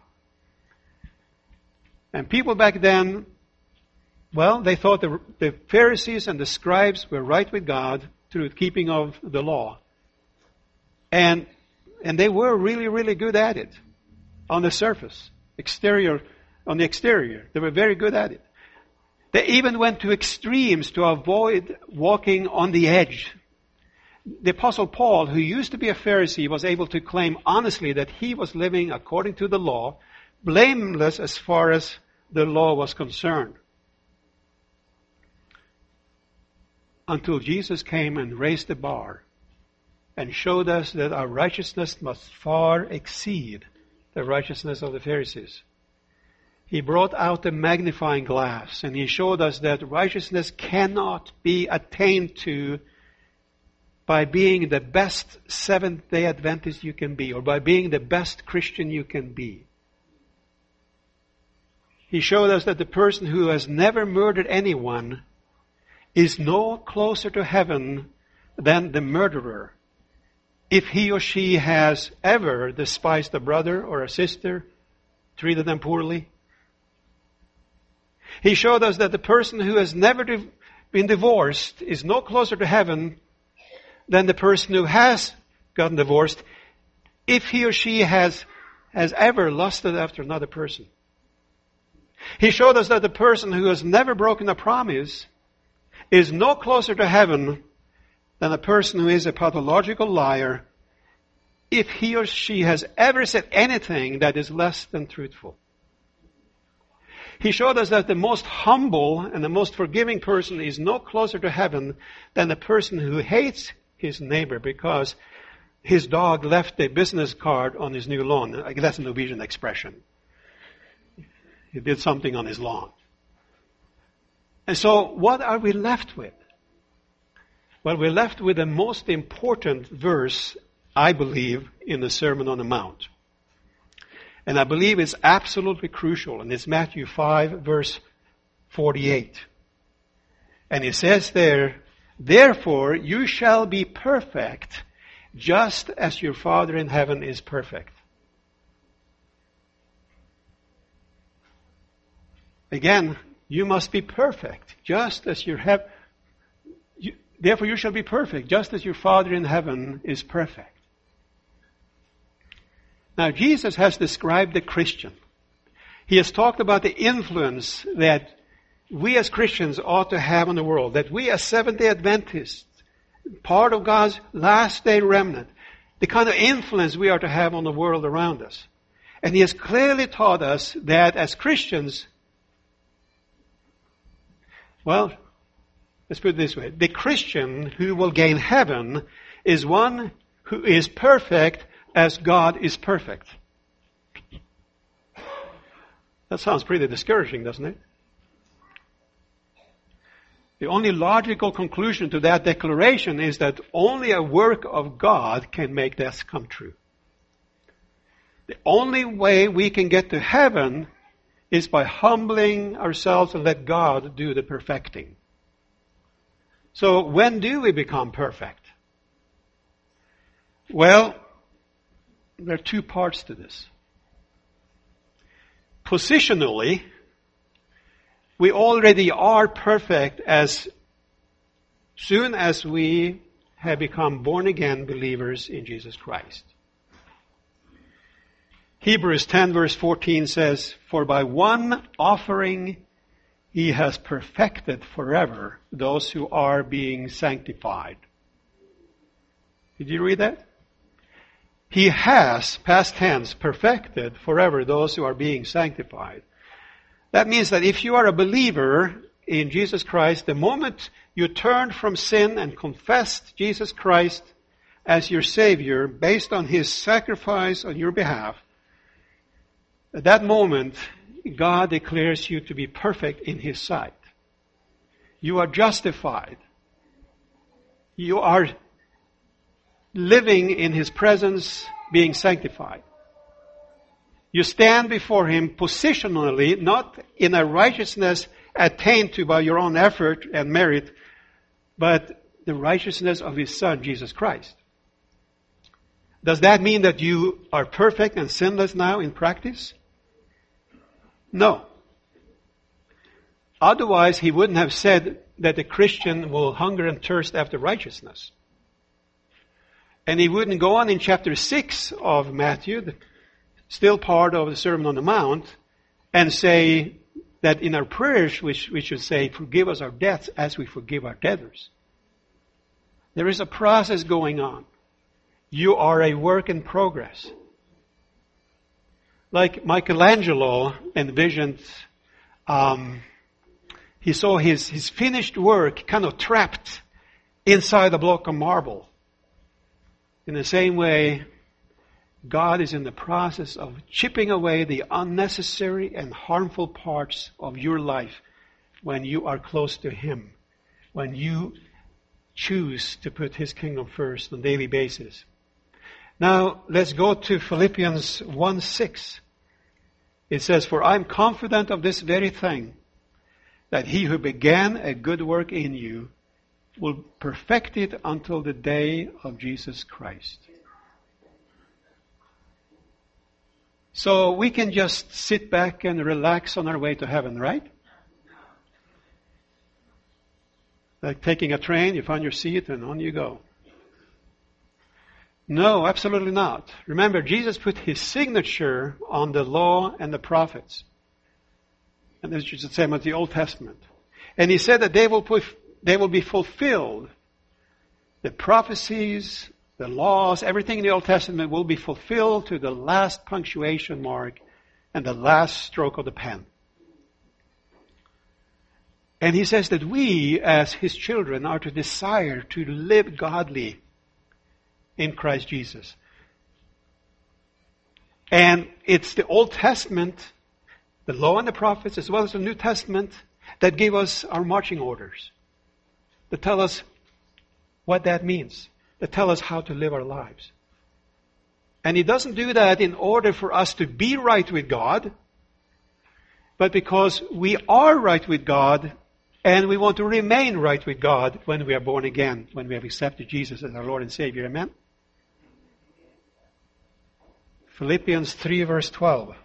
Speaker 4: And people back then, well, they thought the Pharisees and the scribes were right with God through keeping of the law. And they were really, really good at it on the surface, on the exterior. They were very good at it. They even went to extremes to avoid walking on the edge. The Apostle Paul, who used to be a Pharisee, was able to claim honestly that he was living according to the law, blameless as far as the law was concerned. Until Jesus came and raised the bar and showed us that our righteousness must far exceed the righteousness of the Pharisees. He brought out the magnifying glass and he showed us that righteousness cannot be attained to by being the best Seventh-day Adventist you can be or by being the best Christian you can be. He showed us that the person who has never murdered anyone is no closer to heaven than the murderer, if he or she has ever despised a brother or a sister, treated them poorly. He showed us that the person who has never been divorced is no closer to heaven than the person who has gotten divorced, if he or she has ever lusted after another person. He showed us that the person who has never broken a promise is no closer to heaven than a person who is a pathological liar, if he or she has ever said anything that is less than truthful. He showed us that the most humble and the most forgiving person is no closer to heaven than the person who hates his neighbor because his dog left a business card on his new lawn. That's a Norwegian expression. He did something on his lawn. And so what are we left with? Well, we're left with the most important verse, I believe, in the Sermon on the Mount. And I believe it's absolutely crucial, and it's Matthew 5, verse 48. And it says there, "Therefore you shall be perfect, just as your Father in heaven is perfect." Again, you must be perfect, just as therefore you shall be perfect, just as your Father in heaven is perfect. Now, Jesus has described the Christian. He has talked about the influence that we as Christians ought to have on the world, that we as Seventh-day Adventists, part of God's last day remnant, the kind of influence we are to have on the world around us. And He has clearly taught us that as Christians, well, let's put it this way. The Christian who will gain heaven is one who is perfect as God is perfect. That sounds pretty discouraging, doesn't it? The only logical conclusion to that declaration is that only a work of God can make this come true. The only way we can get to heaven is by humbling ourselves and let God do the perfecting. So when do we become perfect? Well, there are two parts to this. Positionally, we already are perfect as soon as we have become born-again believers in Jesus Christ. Hebrews 10 verse 14 says, "For by one offering He has perfected forever those who are being sanctified." Did you read that? He has, past tense, perfected forever those who are being sanctified. That means that if you are a believer in Jesus Christ, the moment you turned from sin and confessed Jesus Christ as your Savior based on His sacrifice on your behalf, at that moment, God declares you to be perfect in His sight. You are justified. You are living in His presence, being sanctified. You stand before Him positionally, not in a righteousness attained to by your own effort and merit, but the righteousness of His Son, Jesus Christ. Does that mean that you are perfect and sinless now in practice? No. Otherwise, He wouldn't have said that the Christian will hunger and thirst after righteousness. And He wouldn't go on in chapter 6 of Matthew, still part of the Sermon on the Mount, and say that in our prayers we should say, "Forgive us our debts as we forgive our debtors." There is a process going on. You are a work in progress. Like Michelangelo envisioned, he saw his finished work kind of trapped inside a block of marble. In the same way, God is in the process of chipping away the unnecessary and harmful parts of your life when you are close to Him, when you choose to put His kingdom first on a daily basis. Now, let's go to Philippians 1:6. It says, "For I am confident of this very thing, that He who began a good work in you will perfect it until the day of Jesus Christ." So we can just sit back and relax on our way to heaven, right? Like taking a train, you find your seat and on you go. No, absolutely not. Remember, Jesus put His signature on the law and the prophets. And this is the same as the Old Testament. And He said that they will be fulfilled. The prophecies, the laws, everything in the Old Testament will be fulfilled to the last punctuation mark and the last stroke of the pen. And He says that we, as His children, are to desire to live godly in Christ Jesus. And it's the Old Testament, the law and the prophets, as well as the New Testament, that give us our marching orders, that tell us what that means, that tell us how to live our lives. And He doesn't do that in order for us to be right with God, but because we are right with God and we want to remain right with God when we are born again, when we have accepted Jesus as our Lord and Savior. Amen? Philippians 3 verse 12.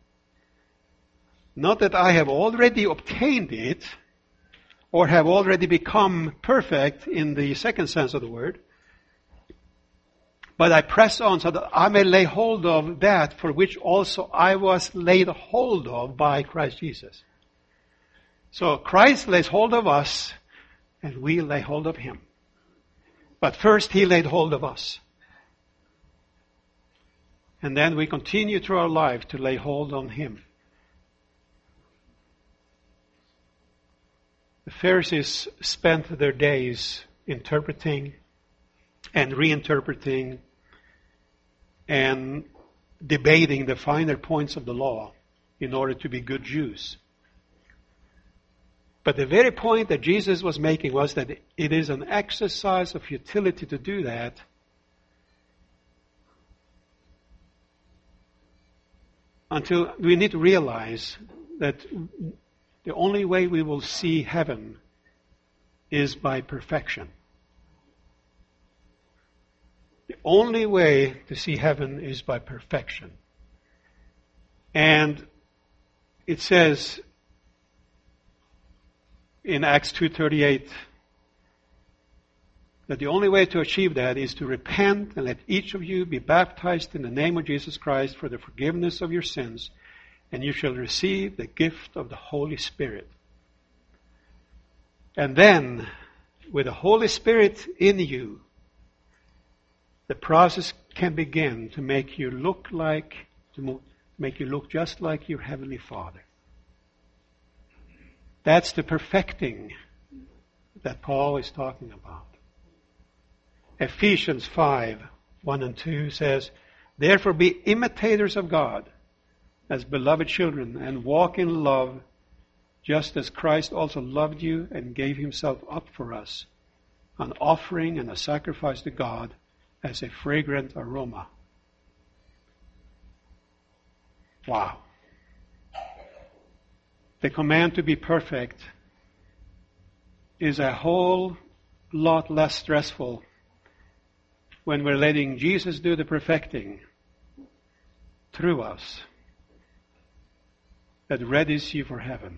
Speaker 4: Not that I have already obtained it or have already become perfect in the second sense of the word, but I press on so that I may lay hold of that for which also I was laid hold of by Christ Jesus. So Christ lays hold of us and we lay hold of Him. But first He laid hold of us. And then we continue through our life to lay hold on Him. The Pharisees spent their days interpreting and reinterpreting and debating the finer points of the law in order to be good Jews. But the very point that Jesus was making was that it is an exercise of futility to do that until we need to realize that the only way we will see heaven is by perfection. The only way to see heaven is by perfection. And it says in Acts 2:38 that the only way to achieve that is to repent and let each of you be baptized in the name of Jesus Christ for the forgiveness of your sins, and you shall receive the gift of the Holy Spirit. And then, with the Holy Spirit in you, the process can begin to make you look just like your Heavenly Father. That's the perfecting that Paul is talking about. Ephesians 5, 1 and 2 says, therefore be imitators of God as beloved children and walk in love just as Christ also loved you and gave Himself up for us, an offering and a sacrifice to God as a fragrant aroma. Wow. The command to be perfect is a whole lot less stressful when we're letting Jesus do the perfecting through us that readies you for heaven.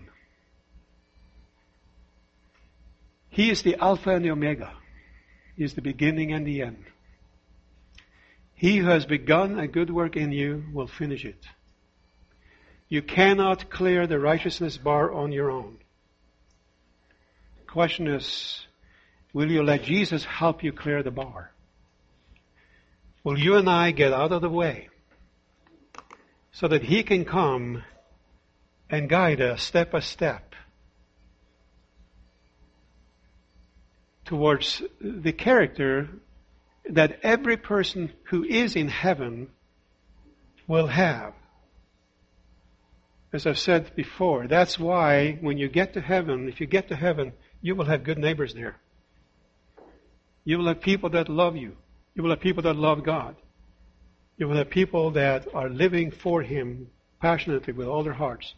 Speaker 4: He is the Alpha and the Omega. He is the beginning and the end. He who has begun a good work in you will finish it. You cannot clear the righteousness bar on your own. The question is, will you let Jesus help you clear the bar? Will you and I get out of the way so that He can come and guide us step by step towards the character that every person who is in heaven will have? As I've said before, that's why when you get to heaven, if you get to heaven, you will have good neighbors there. You will have people that love you. You will have people that love God. You will have people that are living for Him passionately with all their hearts.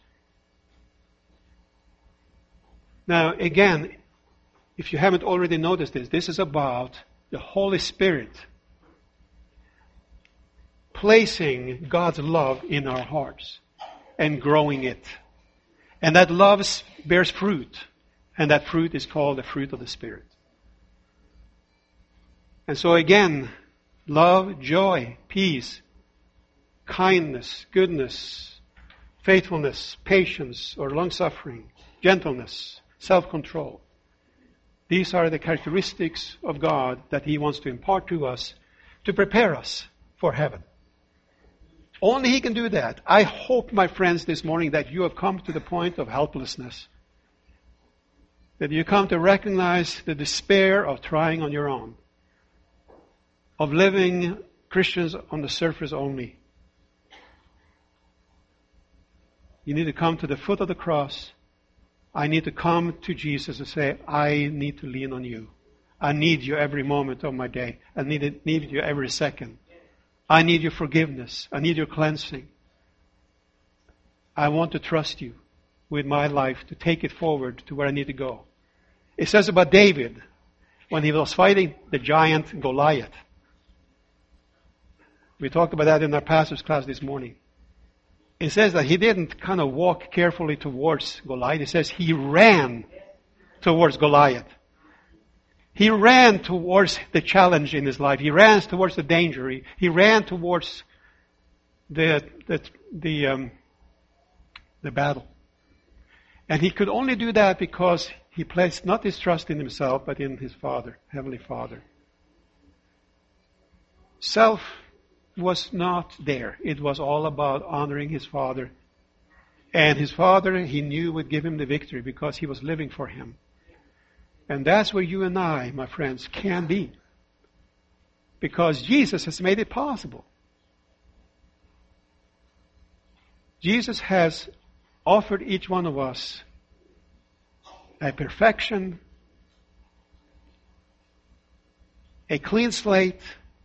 Speaker 4: Now, again, if you haven't already noticed this is about the Holy Spirit placing God's love in our hearts and growing it. And that love bears fruit. And that fruit is called the fruit of the Spirit. And so again, love, joy, peace, kindness, goodness, faithfulness, patience or long-suffering, gentleness, self-control. These are the characteristics of God that He wants to impart to us to prepare us for heaven. Only He can do that. I hope, my friends, this morning that you have come to the point of helplessness. That you come to recognize the despair of trying on your own. Of living Christians on the surface only. You need to come to the foot of the cross I need to come to Jesus and say, I need to lean on you. I need you every moment of my day. I need you every second. I need your forgiveness. I need your cleansing. I want to trust you with my life to take it forward to where I need to go. It says about David when he was fighting the giant Goliath. We talked about that in our pastor's class this morning. It says that he didn't kind of walk carefully towards Goliath. It says he ran towards Goliath. He ran towards the challenge in his life. He ran towards the danger. He ran towards the battle. And he could only do that because he placed not his trust in himself, but in his Father, Heavenly Father. Self was not there. It was all about honoring his Father. And his Father, he knew, would give him the victory because he was living for him. And that's where you and I, my friends, can be. Because Jesus has made it possible. Jesus has offered each one of us a perfection, a clean slate,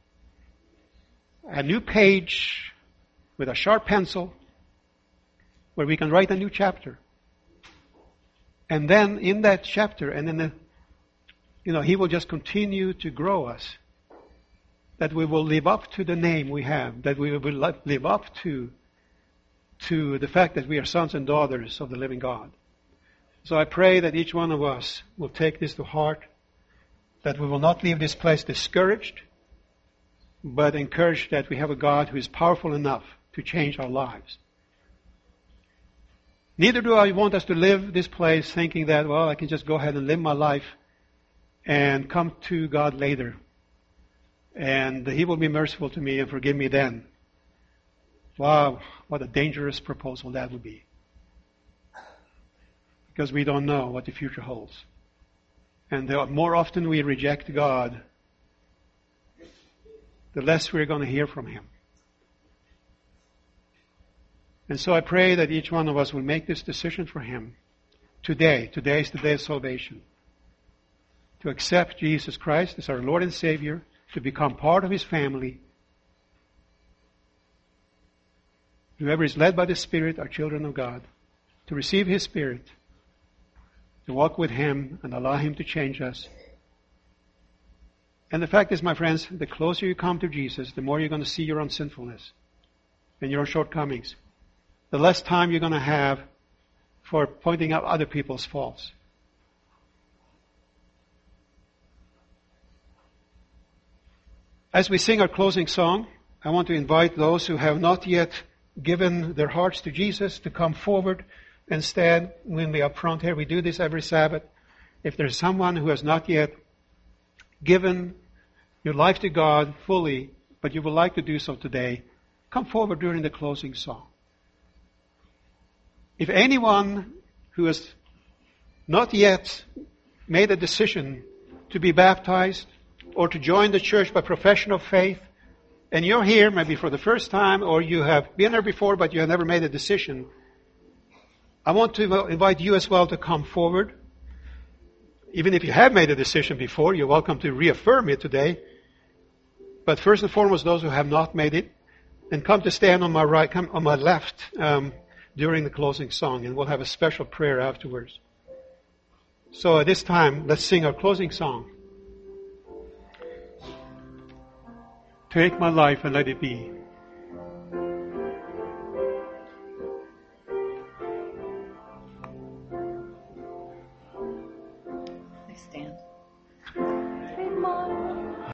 Speaker 4: a new page with a sharp pencil where we can write a new chapter. And then in that chapter, and in He will just continue to grow us. That we will live up to the name we have. That we will live up to the fact that we are sons and daughters of the living God. So I pray that each one of us will take this to heart. That we will not leave this place discouraged, but encouraged that we have a God who is powerful enough to change our lives. Neither do I want us to live this place thinking that, well, I can just go ahead and live my life and come to God later. And He will be merciful to me and forgive me then. Wow, what a dangerous proposal that would be. Because we don't know what the future holds. And the more often we reject God, the less we're going to hear from Him. And so I pray that each one of us will make this decision for Him today. Today is the day of salvation. To accept Jesus Christ as our Lord and Savior, to become part of His family. Whoever is led by the Spirit are children of God. To receive His Spirit, to walk with Him and allow Him to change us. And the fact is, my friends, the closer you come to Jesus, the more you're going to see your own sinfulness and your own shortcomings. The less time you're going to have for pointing out other people's faults. As we sing our closing song, I want to invite those who have not yet given their hearts to Jesus to come forward and stand when we are up front here. We do this every Sabbath. If there's someone who has not yet given your life to God fully, but you would like to do so today, come forward during the closing song. If anyone who has not yet made a decision to be baptized or to join the church by profession of faith, and you're here maybe for the first time, or you have been there before but you have never made a decision, I want to invite you as well to come forward. Even if you have made a decision before, you're welcome to reaffirm it today. But first and foremost, those who have not made it, and come to stand on my right, come on my left during the closing song, and we'll have a special prayer afterwards. So at this time, let's sing our closing song. Take my life and let it be